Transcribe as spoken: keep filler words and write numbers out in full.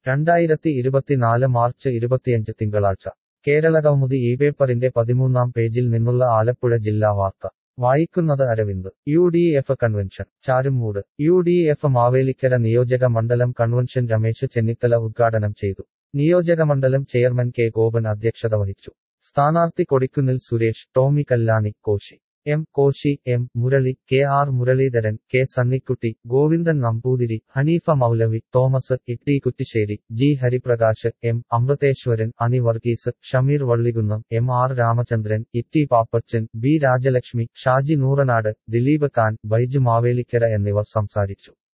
രണ്ടായിരത്തി ഇരുപത്തിനാല് മാർച്ച് ഇരുപത്തിയഞ്ച് തിങ്കളാഴ്ച കേരളകൗമുദി ഈ പേപ്പറിന്റെ പതിമൂന്നാം പേജിൽ നിന്നുള്ള ആലപ്പുഴ ജില്ലാ വാർത്ത വായിക്കുന്നത് Aravind. U D F convention Charummood. U D F Mavelikkara നിയോജക മണ്ഡലം കൺവെൻഷൻ രമേശ് ചെന്നിത്തല ഉദ്ഘാടനം ചെയ്തു. നിയോജകമണ്ഡലം ചെയർമാൻ കെ ഗോപൻ അധ്യക്ഷത വഹിച്ചു. സ്ഥാനാർത്ഥി Kodikunnil Suresh, Tomy Kallani, Koshy M Koshy, M Murali, K R Muraleedharan, K Sunnykutty, Govindan Namboothiri, Haneefa Moulavi, Thomas, Itty Kuttissery, G Hariprakash, M Amritheswaran, Ani Varghese, Shameer Vallikunnam, M R Ramachandran, Itty Pappachan, B Rajalakshmi, Shaji Noornad, Dileep Khan, Baiju Mavelikkara എന്നിവർ സംസാരിച്ചു.